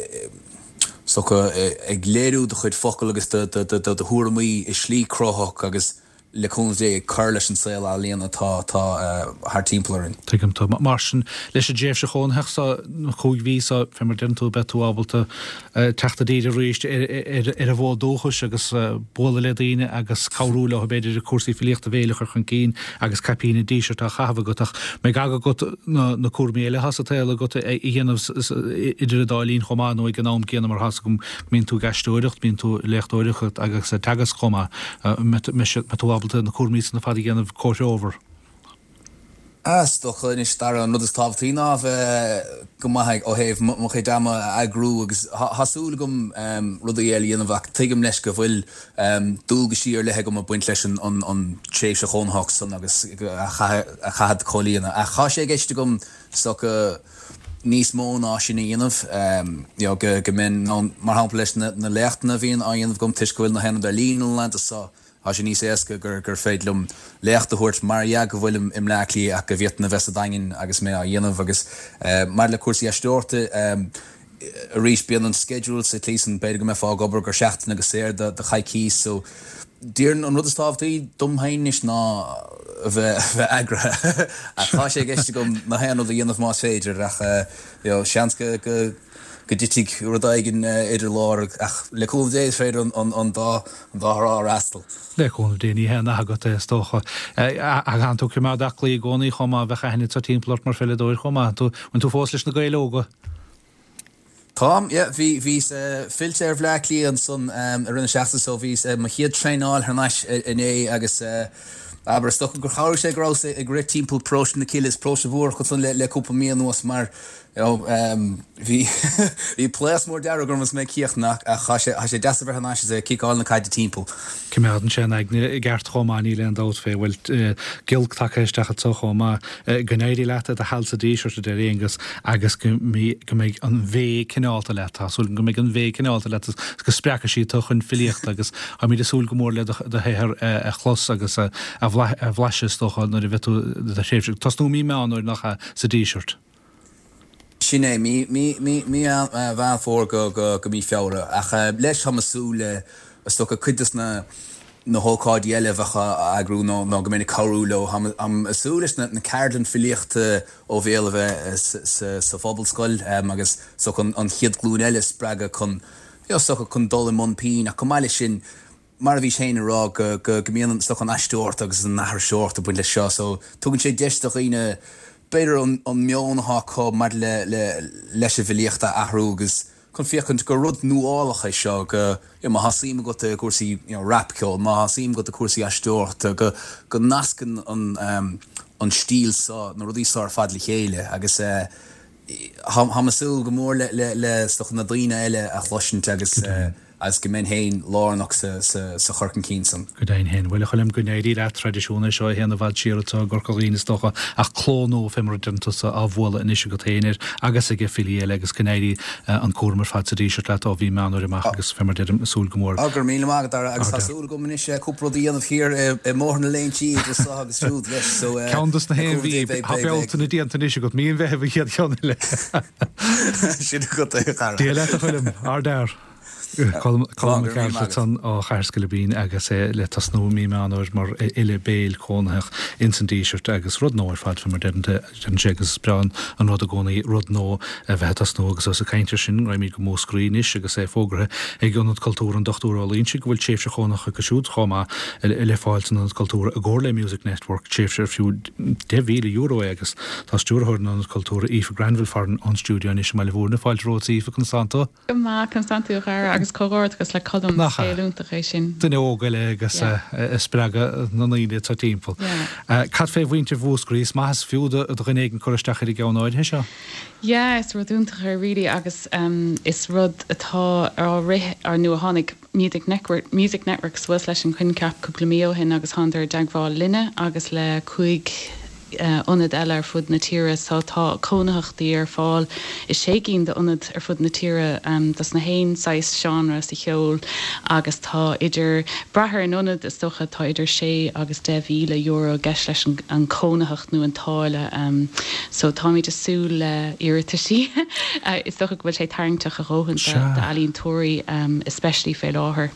socha ag léirú de chuid focail agus de de de de thuirmaí is slí crothach agus le cúns é chur leis an saoil a líana tá tá haar timpplarin. Tuigim tá mar sin leis a déobh se chun heachsa chuig ví a femar den tú betú ábalta teachta díidir ríist ar a bhá dóchas agus bóla le daine agus cabhrúla a beidir a cuasaí filiochta bhéilechar chun cín agus capína díisiart a chahabh gotach me gaga go na cuairméile hasatéile go i dhéanamh idir a dálín chomá nó ag gnám céanam mar has gom mín tú gasúireacht mín tú lechtúireacht agus a tegas chomá me tú na cuairmís na fad géanamh cóir over. As doch in star an nudus tábhtaí ná go maithaigh ó héh mo ché dáma agrú agus hasúla gom rud a dhéanamh ach tuigim leis go bhfuil dúlga sír lethe gom a buint leis an an tréimh se chónthach san agus a chahad cholíonna. A chá sé géiste gom socha níos mó ná sin dhéanamh go go min mar hápla leis na lechtna bhíon a dhéanamh gom tuis go bhfuil na hena ar líon land sa Tá sé níos éasca gur gur féidlumm leachta thuirt mar ja go bhfuil im leachlí ach go bhíot na bheits a daingin agus mé a dhéanamh agus mar le cuasaí eistúirta a rís bíon an schedule sa tlísan beidir go me fá gobar gur seachtain agus séir de chaicís so dír an rud is tábhtaí dumhain is ná bheith agra a tá sé gceiste gom na héanú a dhéanamh más féidir ach seans go go go dittig rudaigin idir lár ach le cúm dééis féidir an an dá an dárá rastal. Le cúm déanaí hena agat é stocha. A gan tú cumá daclaí gcónaí chomá bheitcha henna tá timplart mar fellidóir chomá tú an tú fós leis na gailóga. Tom, yeah, hí hí filte ar bhleachlí an son a rinne seachta so hí ma chiad treáil hernais in é agus aber sto gur chair sé grás ag gre timppel pro na kilis pro bhór chu san le le cúpa míon nuas mar hí hí pléas mór dear gur mas mé cíocht nach a cha sé sé de hena sé kiáil na caiide timppel. Cumden sé ag gceart chomáí le an dát fé bhfuil gilg takeisteach so chomá gnéirí leta a halsa díisiirta de régus agus go méid an bvé cinálta le súl go méid an bvé cinálta le go sprecha sí tu chun filiocht agus a mí súl go mór le de héir a chlos agus a bhlaise stocha nó bheitú séh. Tás nó mí meánúir nach sa díisiirt. Sinné mí mí mí mí bhe fór go go go mí feara ach leis hamasú le sto a chuidas na na hóáid eile bhecha agrú nó nó go minic choúló am asúlas na cairlan filiochta ó bhéal bheith sa fábalscoil agus so an chiad glún eile spraga chun so chun dul món pín a cumáile sin mar bhí sé rá go go gomíon sto an eistúirt agus an nachir seoirt a buin le seo, so tugann sé deisteach ine beidir an meonnaá có mar le leis a bhilíochta ahrúgus chun fiochann go rud nuálacha seo go má hasím go a cuasaí rapceol, má hasím go a cuasaí eistúirt go go nascan an an stíl sa na rudí sá fadla chéile agus ha masú go mór le le le stoch na dríine eile a chloisint agus as go men héin lánach sa sa sa chorcan cínsan. Go dain hen bhfuil chulim gonéirí a tradiisiúna seo héanana bhd siirtá gorcholína stocha a chlónó fémardentas a bhla in isise go téanaar agus a gefilié agus gnéirí an cuamar fatsaí se le á bhí meanú amach agus fémardim súl go mór. Agur míle mágad agus tasúla go munis cúprodí anmh hir i mórna léontí agus trúd leis so Countdas na hen bhí belta na díanta isise go míon bheith bh chiad cheanna le. Sin go Dí le a chulim ar deir. Colm á chairskele bín agus é le tas nó mí meanir mar ile béil cónach insandíisirt agus rud nóir fad fan mar dente den ségus brean an rud a gcónaí rud nó a bheit tas nó agus a caiintir sin ra mí go mó scrínis agus é fógrathe ag gionad cultúr an dochtúrálín si go bhfuil séfse chonach go siút chomá le fáiltan an cultúr a Gorley Music Network séfse fiú de víle euro agus tá stúrthn an cultúr Aoife Granville farin an stúdio is meile bhórna fáil rot Aoife Constanto. Go má Constanto agus cóáir agus le codm éúnta éis sin. Duna ógaile agus spreaga na íide tá timppel. Cad fé bhainte bhúsgrís má has fiúda a gnéigen choisteachir i gceánáid he seo? Ja, is rudúnta ri agus is rud atá ar ré ar nu a tháinig Music Network Music Network was leis an chuin cap cúplamío hin agus háidir deagháil linne agus le chuig onad eile ar fud na tíre sa tá cónachtaí ar fáil is sé cinn de onad ar fud na tíre das na hain sais genre sa cheol agus tá idir brethir an onad is socha tá idir sé agus de bhíle euro geis leis an cónacht nó an táile so tá mí desú le irritasí is socha bhfuil sé tarnteach a róhan de alíntóirí especially fé láthair.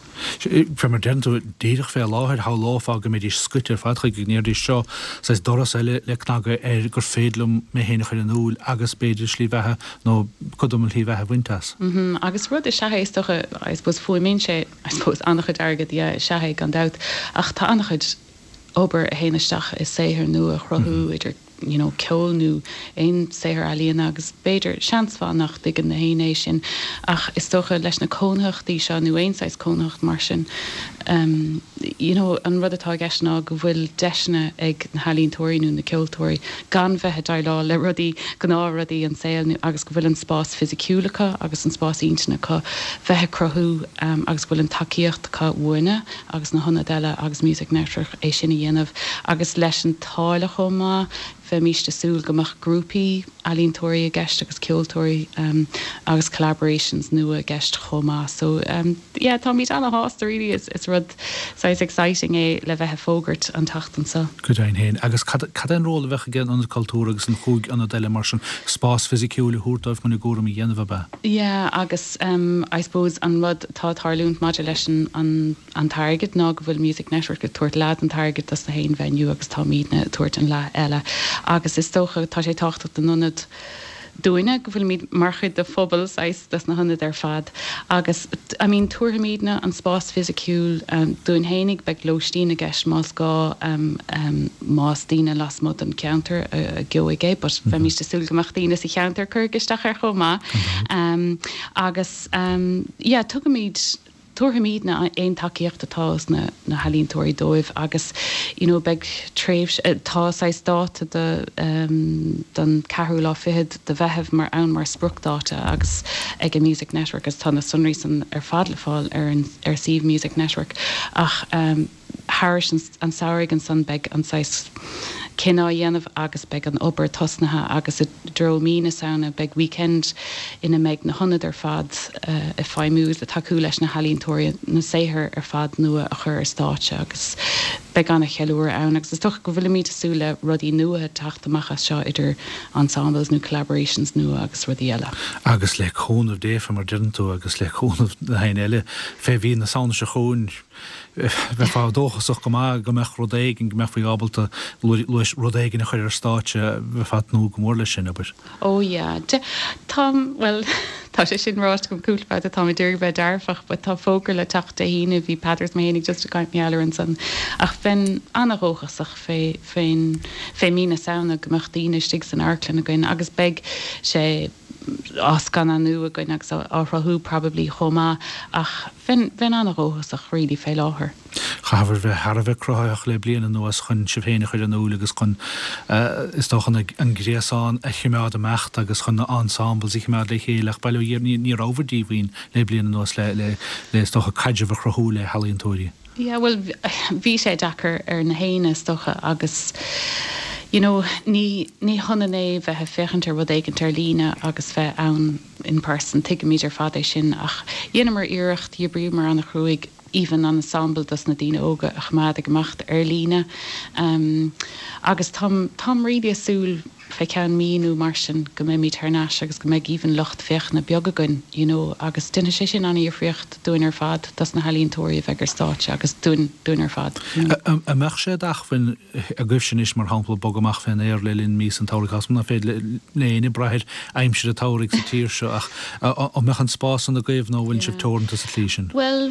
Fe mar denú déadach fé láthair há láfá go méidir scutir fadcha go níir seo sais doras eile le knaga er gur fédlum me héna chuir an úl agus beidir slí bheitthe nó codumil hí bheitthe wintas. Agus rud is sethe is stocha I suppose fuaí mén sé I suppose annachid agad sethe gan dat ach tá annachid obair a héanaisteach is séhir nu a chrothú idir you know, ceol nu ein séhir alíon agus beidir seansfá nach dig an na hééis sin ach is stocha leis na cónachtaí seo nu éonáis cónacht mar sin um, you know, an rud atá gasná go bhfuil deisna ag na halíntóirí nú na ceoltóirí gan bheitthe dar lá le rudí gná rudí an saoil agus go bhfuil an spás fisiciúlacha agus an spás intanacha bheitthe crothú um, agus bhfuil an takeíocht cá bhuaine agus na honna deile agus Music Network é sinna dhéanamh agus leis an táile chomá fe míiste súl gomach grúpi alíntóirí a gceist agus ceoltóirí um, agus collaborations nua a gceist chomá. So um, yeah, tá míid anna hásta really is, is rud sais exciting é le bheitthe fógart an tachtan sa. Go dain héin. Agus cad an róla bheitcha gin an cultúr agus an chúg an deile mar sin spás fisiciúla húrtáibh man na gúram í dhéanamh be? Yeah, agus um, I suppose an rud tá tarlúnt maidir leis an, an target ná go bhfuil Music Network go tuairt leat an target as na hain venue agus tá míadna tuairt an le eile. Agus is tócha tá sé tácht den nunad dúine go bhfuil míad marchuid de phobal sais das na hannad ar fad agus I mean tuairmíadna an spás fisiciúil um, dúin hénig beag lóistína gceist más gá um, um, más tíine las mod an counter a, a gyoigé, but mm-hmm. fe míiste súil goach tíine sa counter chuirgisteach ar chomá mm-hmm. um, agus um, yeah, tu míad tuairmíad na ein takeíocht atá na, na halíntóirí dóibh agus you know, beg tréimh tá sais dáta de um, don ceathrú lá fihead de bheitheh mar ann mar spruchdáta agus ag a Music Network agus tá na sunrísan ar fad le fáil ar an ar Sieve Music Network ach um, Harris an, an saoirg an san beg an sais cinná dhéanamh agus beg an obair tosnathe agus a dro mína saona beg weekend ina méid na honnad ar fad uh, i feimúil le takeú leis na halíntóirí na séthir ar fad nua a chur ar státe agus beg anna cheúir ann agus is tucha go bhfuil míad súla rudí nua taachtamachchas seo idir ensembles nó collaborations nua agus rudí eile. Agus le chónmh défa mar dintú agus le chónmh na hain eile fé bhí na saona se chón bheith fá dóchasach go má go meach rodéigin go meach faoi ábalta leis rodéigin a chuir ar státe bheith fat nó go mór lei sin aber. Ó ja, Tom well tá sé sin ráist gom cúlpa a tá dúr bheith darfach, ba tá fógur le tata híine bhí Patters ménig just a caiint meallar an san ach fin anróchasach fé féin fé mína saona gomachtíine stig san airclan a goin agus beg sé as gan anú a goin agus árathú probably chomá ach fin fin anróchasach rilí fé láthair. Chafar bheith Harbheith crothach le blian an nuas chun sibhéine chuir an úlagus chun is dochan an gréasán a chimeád amecht agus chun ensemble sich mead le chéalach bailú dhéir ní overdíhín le blian an nuas le le le is docha caidir bh chrothú le halíontóirí. Yeah, well bhí sé dachar ar na héine stocha agus you know, ní ní honnané bheit fechantar bud éigen tar lína agus bheith ann in person tuige míidir fadéis sin ach dhéanamar iirecht dí bríú mar anna chrúig even an ensemble das na dtíine óga ach mád a gemacht ar lína um, agus tam tam ri asúl fe cean míú mar sin go mé mí tarnáis agus go méid even locht fecht na beagagun you know, agus duine sé sin anna fríocht dúin ar fad das na halíontóirí bheith gur státe agus dún dún ar fad. A meach sé achfin a gcuh sin is mar hapla bogamach fin éir le linn mís an táirchas na fé léine breid aimimse a táirigh sa tíir seo ach ó meach an spás an a gaibh nó bhain sibh tornta sa lísin. Well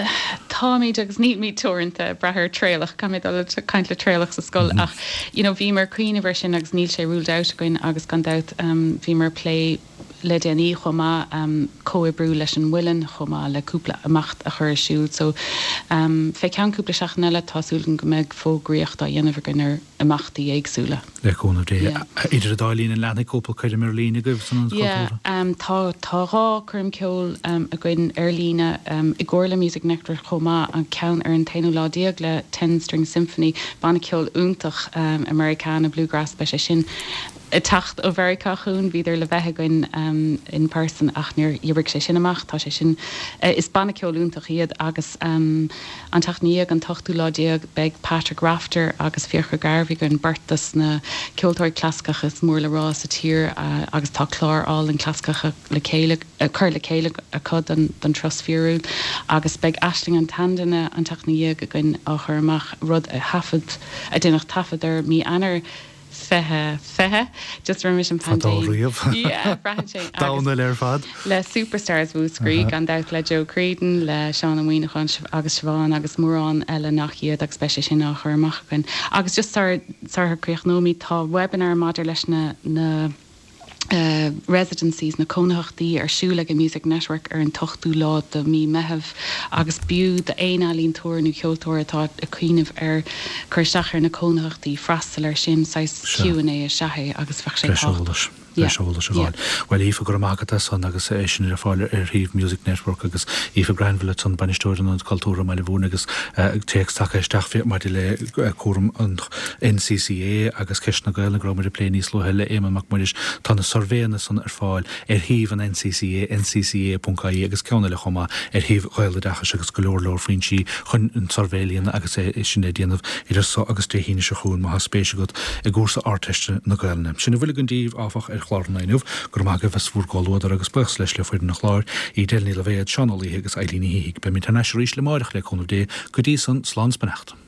tá míid agus ní mí tornta brethir tréalach cai caiint le tréalach sa scoil ach you know, bhí mar cuioine ver sin agus níl sé rúled out goin agus gan dat um, bhí mar play le déanaí chomá um, cóibrú leis an bhuilean chomá le cúpla amacht a chur siúil so um, fé cean cúpla seach neile tásúlan go méid fógríocht a dhéanamh gunnar amachtaí éagsúla. Leúna dé idir a dálín an lena cúpla chuidir mar lína goibh san an tá tá rá chum ceol um, a gcuin ar lína um, i gcóir le Music Nectar chomá an ceann ar an tainú ládíag le ten string symphony banna ceol úntach um, Americana bluegrass be sé sin a tacht ó bheri cachún bhíidir le bheitthe goin um, in person ach níor dhéirigh sé sin amach tá sé sin uh, is banna ceolúntaach iad agus um, an tachtníag an tachtú ládíag beag Patrick Rafter agus fiocha garbhí gon bertas na ceoltóir clascachas mór le rá sa tír uh, agus tá chlár all an clascacha le céile uh, chur le céile a cod an don trosfiúil agus beag aisling an tandanna an tachtníag a goin á chur amach rud a hafad a dénach tafadar mí anar fethe fethe just remission Fadóíomh dána le fad le superstars bhúscrí gan dat le Joe Creedon le Seán Amhaoinechan agus Siobhan agus mórrán eile nach iad ag speise sin nach chur amachchan agus just sarthcréochnóí tá webinar maidir leis na na Uh, residencies na cónachtaí ar siúla go Music Network ar an tochtú lá do mí meheh agus biú de éon alín túir nó ceoltóir atá a cuiineh ar chuirteach ar na cónachtaí freistal ar sin sais Q and A a sethe agus fe sé Leis seola se bháil. Well ífa gur amachchata san agus é sin ar fáil ar híomh Music Network agus ífa Granville san banistóirin an cultúra meile bhúna agus teagach isteach fé mar le cuam an N C C A agus ceisna gail an grámar a pléní slóthe le éimeach muidir tána sorvéna san ar fáil ar híomh an N C C A N C C A dot I E agus ceanna le chumá ar híomh ghaile dechas agus go leor leor faointí chun an sorvélion agus é sin é déanamh idir so agus dé híine se chuún má spéise go i gúsa artiste na gailne. Sinna bhfuil an díomh áfach ar chláirnainmh gur má go bheits bhúr gáilúdar agus buchs leis le fuidir na chláir í déilní le bhéad seanalaí agus eilíní hiigh be mi tan eisiéis le máireach le chunú dé go dtí san slán benacht.